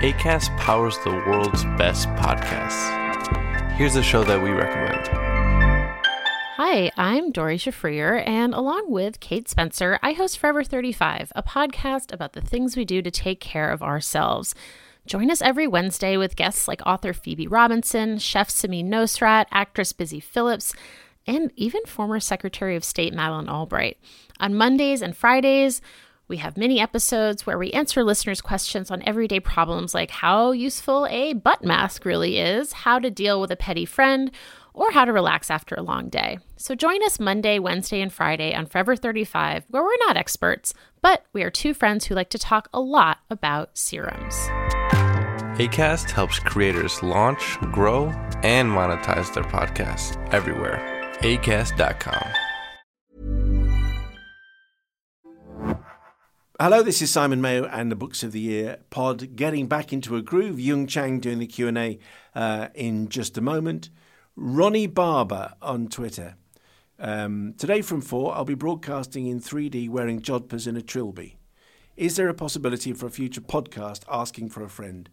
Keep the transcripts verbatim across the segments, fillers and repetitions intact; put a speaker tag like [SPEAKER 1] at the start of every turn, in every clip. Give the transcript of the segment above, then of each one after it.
[SPEAKER 1] Acast powers the world's best podcasts. Here's a show that we recommend.
[SPEAKER 2] Hi, I'm Dori Shafrir, and along with Kate Spencer, I host Forever thirty-five, a podcast about the things we do to take care of ourselves. Join us every Wednesday with guests like author Phoebe Robinson, chef Samin Nosrat, actress Busy Phillips, and even former Secretary of State Madeleine Albright. On Mondays and Fridays, we have mini episodes where we answer listeners' questions on everyday problems like how useful a butt mask really is, how to deal with a petty friend, or how to relax after a long day. So join us Monday, Wednesday, and Friday on Forever thirty-five, where we're not experts, but we are two friends who like to talk a lot about serums.
[SPEAKER 1] Acast helps creators launch, grow, and monetize their podcasts everywhere. acast dot com.
[SPEAKER 3] Hello, this is Simon Mayo and the Books of the Year pod, getting back into a groove. Yung Chang doing the Q and A uh, in just a moment. Ronnie Barber on Twitter. Um, today from four, I'll be broadcasting in three D wearing jodhpurs and a trilby. Is there a possibility for a future podcast asking for a friend?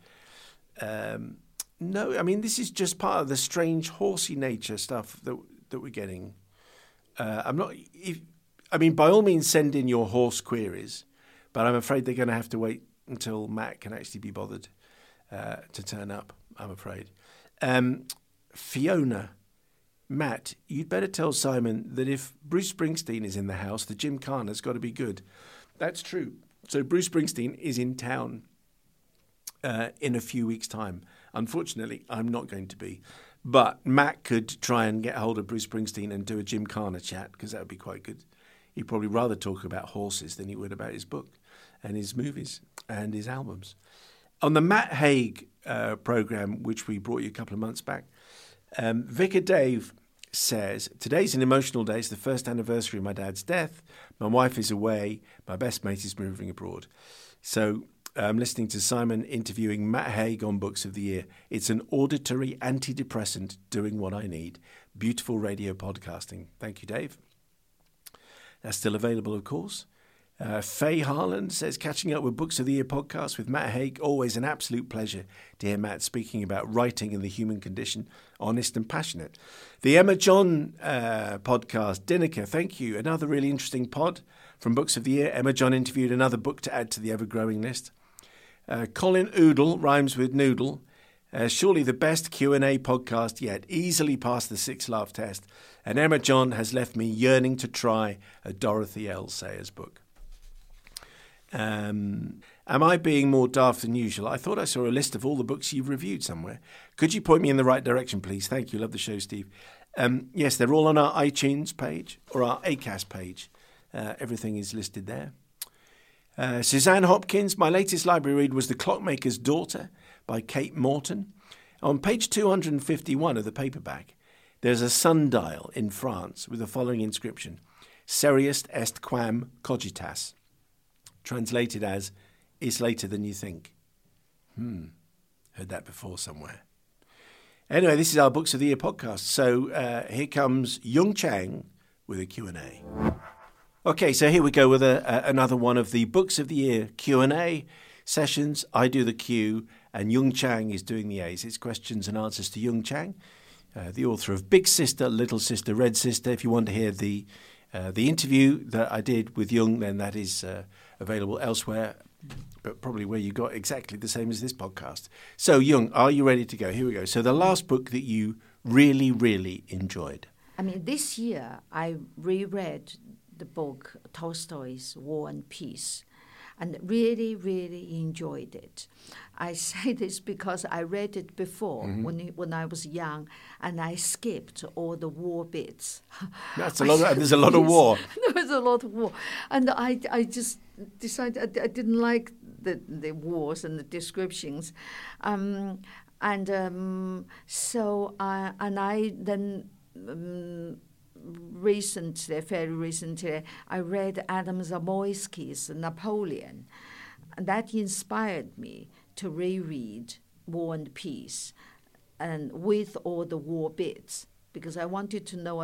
[SPEAKER 3] Um, no, I mean, this is just part of the strange horsey nature stuff that that we're getting. Uh, I'm not... If, I mean, by all means, send in your horse queries. But I'm afraid they're going to have to wait until Matt can actually be bothered uh, to turn up, I'm afraid. Um, Fiona, Matt, you'd better tell Simon that if Bruce Springsteen is in the house, the gymkhana's got to be good. That's true. So Bruce Springsteen is in town uh, in a few weeks' time. Unfortunately, I'm not going to be. But Matt could try and get hold of Bruce Springsteen and do a gymkhana chat, because that would be quite good. He'd probably rather talk about horses than he would about his book and his movies and his albums. On the Matt Haig uh, programme, which we brought you a couple of months back, um, Vicar Dave says, today's an emotional day. It's the first anniversary of my dad's death. My wife is away. My best mate is moving abroad. So I'm listening to Simon interviewing Matt Haig on Books of the Year. It's an auditory antidepressant doing what I need. Beautiful radio podcasting. Thank you, Dave. That's still available, of course. Uh, Faye Harland says, catching up with Books of the Year podcast with Matt Haig, always an absolute pleasure to hear Matt speaking about writing and the human condition, honest and passionate. The Emma John uh, podcast, Dinniker, thank you. Another really interesting pod from Books of the Year. Emma John interviewed another book to add to the ever-growing list. Uh, Colin Oodle, rhymes with noodle. Uh, surely the best Q and A podcast yet, easily passed the six laugh test. And Emma John has left me yearning to try a Dorothy L. Sayers book. Um, am I being more daft than usual? I thought I saw a list of all the books you've reviewed somewhere. Could you point me in the right direction, please? Thank you. Love the show, Steve. Um, yes, they're all on our iTunes page or our Acast page. Uh, everything is listed there. Uh, Suzanne Hopkins, my latest library read was The Clockmaker's Daughter by Kate Morton. On page two hundred fifty-one of the paperback, there's a sundial in France with the following inscription: Serius est quam cogitas, translated as, is later than you think. Hmm, heard that before somewhere. Anyway, this is our Books of the Year podcast. So uh, here comes Yung Chang with a Q and A. Okay, so here we go with a, a, another one of the Books of the Year Q and A sessions. I do the Q and Yung Chang is doing the A's. It's questions and answers to Yung Chang, uh, the author of Big Sister, Little Sister, Red Sister. If you want to hear the uh, the interview that I did with Yung, then that is uh, available elsewhere, but probably where you got exactly the same as this podcast. So, Yung, are you ready to go? Here we go. So the last book that you really, really enjoyed.
[SPEAKER 4] I mean, this year I reread the book Tolstoy's War and Peace, and really, really enjoyed it. I say this because I read it before mm-hmm. when when I was young, and I skipped all the war bits.
[SPEAKER 3] That's a lot. Of, there's a lot of war.
[SPEAKER 4] There was a lot of war, and I I just decided I, I didn't like the the wars and the descriptions, um, and um, so I and I then. Um, Recently, fairly recently, I read Adam Zamoyski's Napoleon, and that inspired me to reread War and Peace, and with all the war bits, because I wanted to know a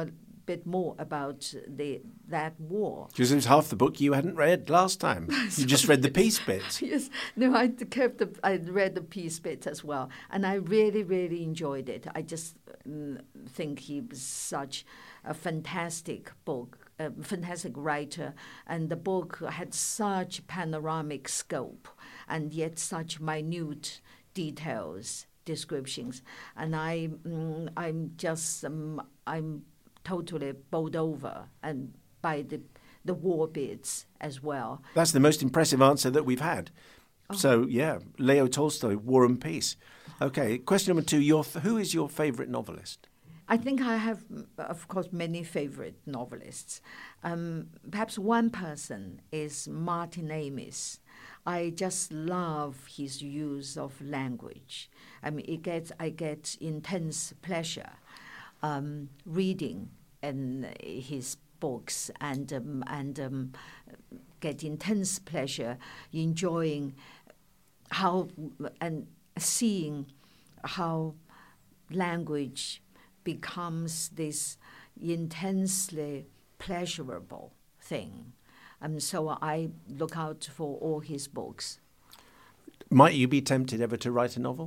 [SPEAKER 4] bit more about the that war.
[SPEAKER 3] Because it was half the book you hadn't read last time. You just read the peace bits.
[SPEAKER 4] Yes, no, I kept the, I read the peace bit as well, and I really, really enjoyed it. I just um, think he was such a fantastic book, a fantastic writer, and the book had such panoramic scope, and yet such minute details, descriptions, and I, um, I'm just, um, I'm totally bowled over, and by the the war bits as well.
[SPEAKER 3] That's the most impressive answer that we've had. Oh. So, yeah, Leo Tolstoy, War and Peace. Okay, question number two, your th- who is your favourite novelist?
[SPEAKER 4] I think I have, of course, many favourite novelists. Um, perhaps one person is Martin Amis. I just love his use of language. I mean, it gets, I get intense pleasure um, reading in his books and um, and um, get intense pleasure enjoying how and seeing how language becomes this intensely pleasurable thing. And so I look out for all his books.
[SPEAKER 3] Might you be tempted ever to write a novel?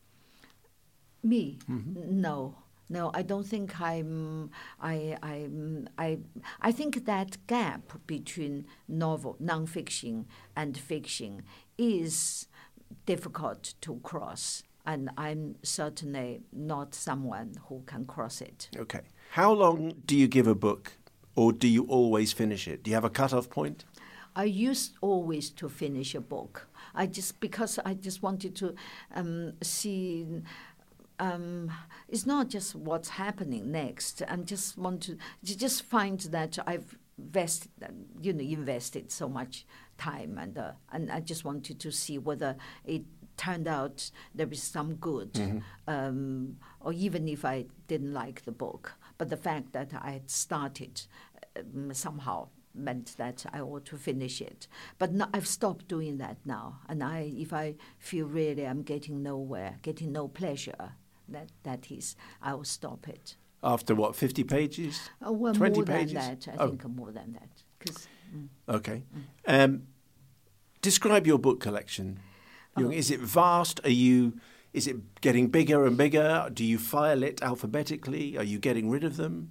[SPEAKER 4] Me?
[SPEAKER 3] Mm-hmm.
[SPEAKER 4] No. No, I don't think I'm. I I I I think that gap between novel, nonfiction, and fiction is difficult to cross, and I'm certainly not someone who can cross it.
[SPEAKER 3] Okay. How long do you give a book, or do you always finish it? Do you have a cut-off point?
[SPEAKER 4] I used always to finish a book. I just because I just wanted to um, see. Um, it's not just what's happening next. I just want to just find that I've vested, you know, invested so much time, and uh, and I just wanted to see whether it turned out there is some good, mm-hmm. um, or even if I didn't like the book. But the fact that I had started um, somehow meant that I ought to finish it. But no, I've stopped doing that now. And I, if I feel really I'm getting nowhere, getting no pleasure, that that is, I will stop it.
[SPEAKER 3] After what, fifty pages?
[SPEAKER 4] Oh, well,
[SPEAKER 3] twenty
[SPEAKER 4] more
[SPEAKER 3] pages?
[SPEAKER 4] than that. I
[SPEAKER 3] oh.
[SPEAKER 4] think more than that. 'Cause, mm.
[SPEAKER 3] Okay. Mm. Um, describe your book collection. Oh. Is it vast? Are you? Is it getting bigger and bigger? Do you file it alphabetically? Are you getting rid of them?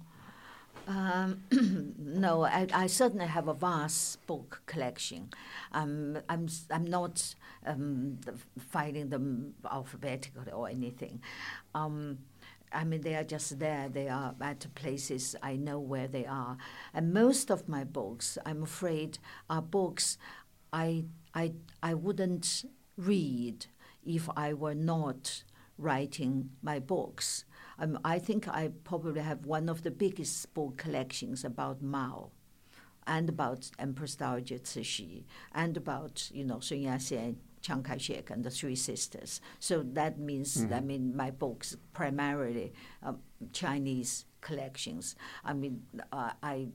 [SPEAKER 4] Um, no, I, I certainly have a vast book collection. Um, I'm I'm not um, filing them alphabetically or anything. Um, I mean, they are just there. They are at places I know where they are. And most of my books, I'm afraid, are books I I I wouldn't read if I were not writing my books. Um, I think I probably have one of the biggest book collections about Mao, and about Empress Dowager Cixi, and about, you know, Sun Yat-sen, Chiang Kai-shek, and the Three Sisters. So that means, mm-hmm. I mean, my books primarily um, Chinese collections. I mean, uh, I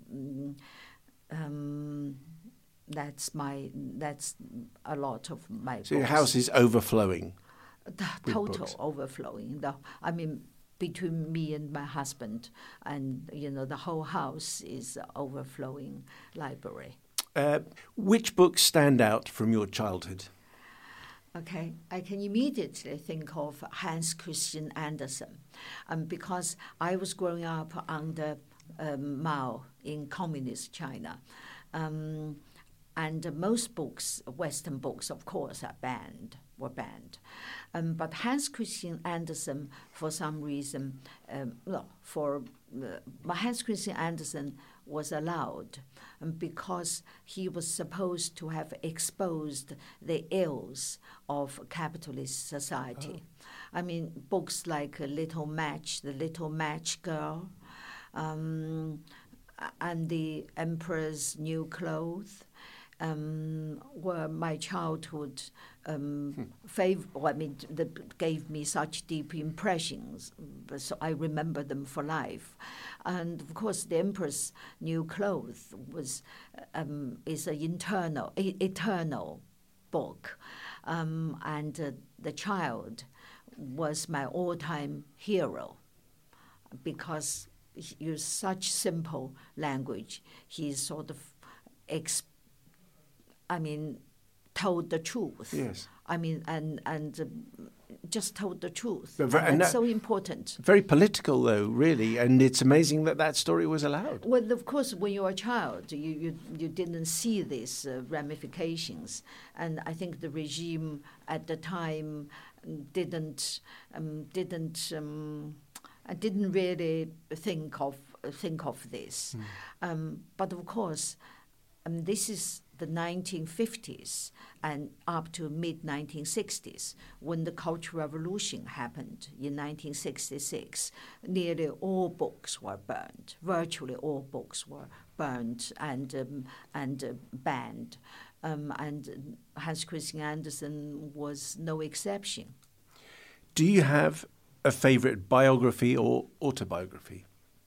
[SPEAKER 4] um, that's my that's a lot of my. So books.
[SPEAKER 3] Your house is overflowing.
[SPEAKER 4] The total overflowing. The, I mean. Between me and my husband, and you know, the whole house is overflowing library.
[SPEAKER 3] Uh, which books stand out from your childhood?
[SPEAKER 4] Okay, I can immediately think of Hans Christian Andersen, um, because I was growing up under um, Mao in communist China. Um, And uh, most books, Western books, of course, are banned, were banned. Um, but Hans Christian Andersen, for some reason, um, well, for uh, Hans Christian Andersen was allowed um, because he was supposed to have exposed the ills of capitalist society. Oh. I mean, books like uh, Little Match, The Little Match Girl, um, and The Emperor's New Clothes, Um, were my childhood um, hmm. fav- well, I mean, that gave me such deep impressions, so I remember them for life. And of course, The Emperor's New Clothes was um, is an internal, a- eternal book, um, and uh, The Child was my all-time hero because use such simple language. He sort of, ex- I mean, told the truth.
[SPEAKER 3] Yes.
[SPEAKER 4] I mean, and and uh, just told the truth.
[SPEAKER 3] But very,
[SPEAKER 4] and
[SPEAKER 3] and
[SPEAKER 4] that's
[SPEAKER 3] that,
[SPEAKER 4] so important.
[SPEAKER 3] Very political, though, really, and it's amazing that that story was allowed.
[SPEAKER 4] Well, of course, when you're a child, you you, you didn't see these uh, ramifications, and I think the regime at the time didn't um, didn't um, didn't really think of think of this. Mm. Um, but of course, um, this is the nineteen fifties and up to mid nineteen sixties, when the Cultural Revolution happened in nineteen sixty-six. Nearly all books were burned. Virtually all books were burned and um, and uh, banned. Um, and Hans Christian Andersen was no exception.
[SPEAKER 3] Do you have a favorite biography or autobiography?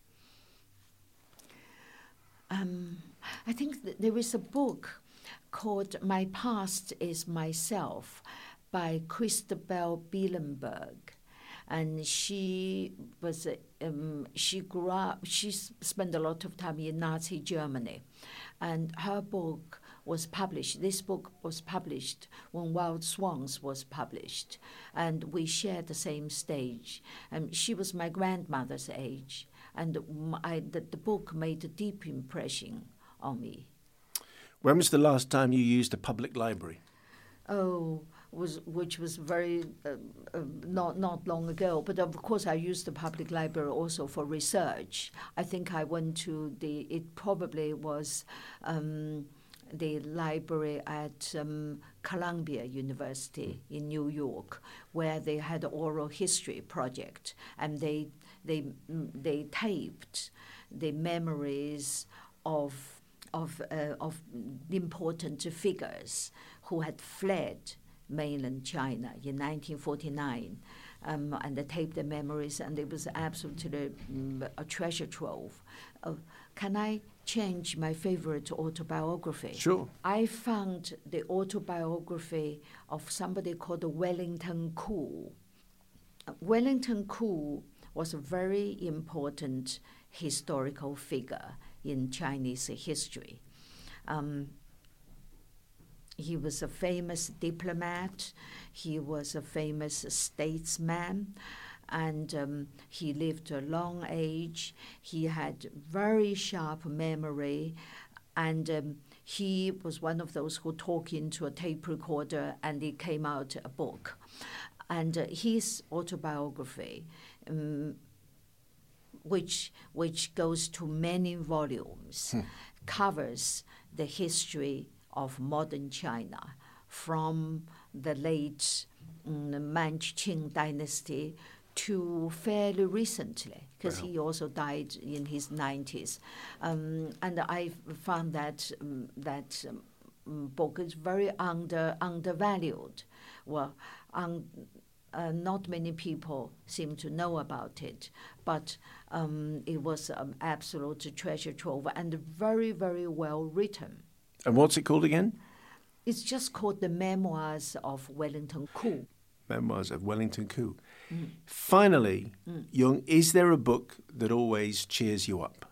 [SPEAKER 4] Um, I think th- there is a book called My Past is Myself by Christabel Bielenberg. And she was, um, she grew up, she spent a lot of time in Nazi Germany. And her book was published, this book was published when Wild Swans was published. And we shared the same stage. Um, she was my grandmother's age. And I, the, the book made a deep impression on me.
[SPEAKER 3] When was the last time you used a public library?
[SPEAKER 4] Oh, was which was very uh, uh, not not long ago. But of course, I used the public library also for research. I think I went to the. It probably was um, the library at um, Columbia University in New York, where they had an oral history project, and they they they taped the memories of. Of, uh, of important figures who had fled mainland China in nineteen forty-nine, um, and they taped their memories, and it was absolutely um, a treasure trove. Uh, can I change my favorite autobiography?
[SPEAKER 3] Sure.
[SPEAKER 4] I found the autobiography of somebody called Wellington Koo. Uh, Wellington Koo was a very important historical figure in Chinese history. Um, he was a famous diplomat, he was a famous statesman, and um, he lived a long age. He had very sharp memory, and um, he was one of those who talk into a tape recorder and it came out a book. And uh, his autobiography um, which which goes to many volumes, hmm. covers the history of modern China from the late um, Manchu dynasty to fairly recently, because wow. he also died in his nineties. Um, and I found that um, that um, book is very under undervalued. Well, um, Uh, not many people seem to know about it, but um, it was an absolute treasure trove and very, very well written.
[SPEAKER 3] And what's it called again?
[SPEAKER 4] It's just called The Memoirs of Wellington Koo.
[SPEAKER 3] Memoirs of Wellington Koo. Mm. Finally, mm. Yung, is there a book that always cheers you up?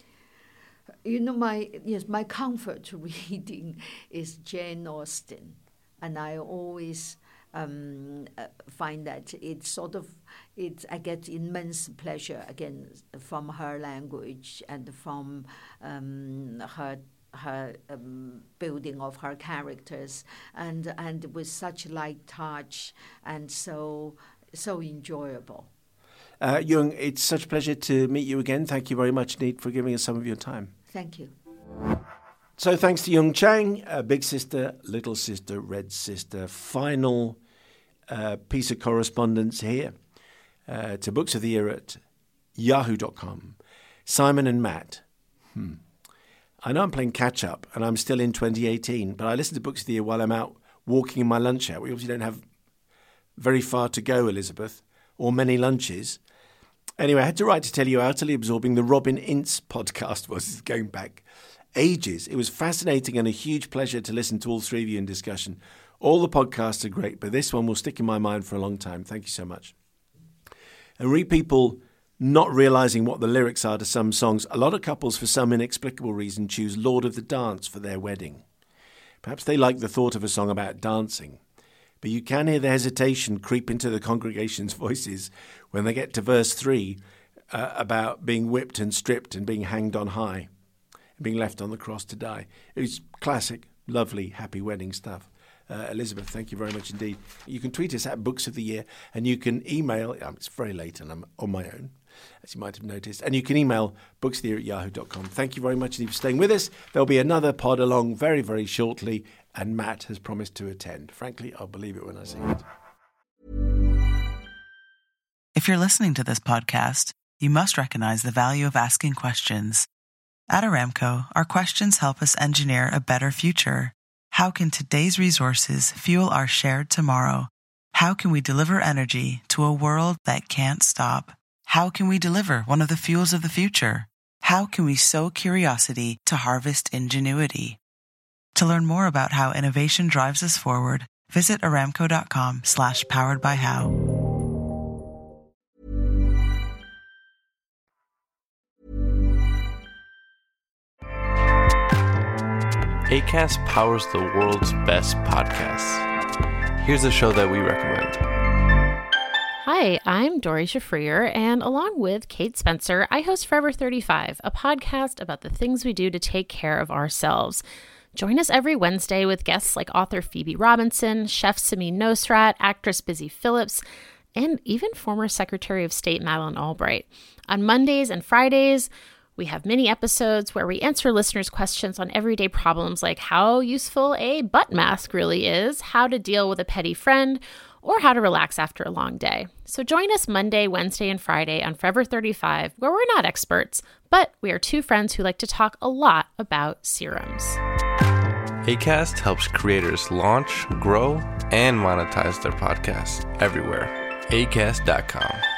[SPEAKER 4] You know, my yes, my comfort reading is Jane Austen, and I always Um, uh, find that it's sort of, it's, I get immense pleasure again from her language and from um, her her um, building of her characters, and and with such light touch and so so enjoyable.
[SPEAKER 3] Uh, Yung, it's such a pleasure to meet you again. Thank you very much, Neet, for giving us some of your time.
[SPEAKER 4] Thank you.
[SPEAKER 3] So thanks to Yung Chang, uh, Big Sister, Little Sister, Red Sister. Final uh, piece of correspondence here uh, to Books of the Year at yahoo dot com. Simon and Matt. Hmm. I know I'm playing catch-up and I'm still in twenty eighteen, but I listen to Books of the Year while I'm out walking in my lunch hour. We obviously don't have very far to go, Elizabeth, or many lunches. Anyway, I had to write to tell you how utterly absorbing the Robin Ince podcast was, going back ages. It was fascinating and a huge pleasure to listen to all three of you in discussion. All the podcasts are great, but this one will stick in my mind for a long time. Thank you so much. And read people not realising what the lyrics are to some songs, a lot of couples, for some inexplicable reason, choose Lord of the Dance for their wedding. Perhaps they like the thought of a song about dancing, but you can hear the hesitation creep into the congregation's voices when they get to verse three uh, about being whipped and stripped and being hanged on high and being left on the cross to die. It's classic, lovely, happy wedding stuff. Uh, Elizabeth, thank you very much indeed. You can tweet us at Books of the Year, and you can email, um, it's very late and I'm on my own, as you might have noticed, and you can email bookstheory at yahoo dot com. Thank you very much indeed for staying with us. There'll be another pod along very, very shortly, and Matt has promised to attend. Frankly, I'll believe it when I see it.
[SPEAKER 5] If you're listening to this podcast, you must recognize the value of asking questions. At Aramco, our questions help us engineer a better future. How can today's resources fuel our shared tomorrow? How can we deliver energy to a world that can't stop? How can we deliver one of the fuels of the future? How can we sow curiosity to harvest ingenuity? To learn more about how innovation drives us forward, visit aramco.com slash powered by how.
[SPEAKER 1] Acast powers the world's best podcasts. Here's a show that we recommend.
[SPEAKER 2] Hi, I'm Dori Shafrir, and along with Kate Spencer, I host Forever thirty-five, a podcast about the things we do to take care of ourselves. Join us every Wednesday with guests like author Phoebe Robinson, chef Samin Nosrat, actress Busy Phillips, and even former Secretary of State Madeleine Albright. On Mondays and Fridays, we have mini episodes where we answer listeners' questions on everyday problems like how useful a butt mask really is, how to deal with a petty friend, or how to relax after a long day. So join us Monday, Wednesday, and Friday on Forever thirty-five, where we're not experts, but we are two friends who like to talk a lot about serums.
[SPEAKER 1] Acast helps creators launch, grow, and monetize their podcasts everywhere. acast dot com.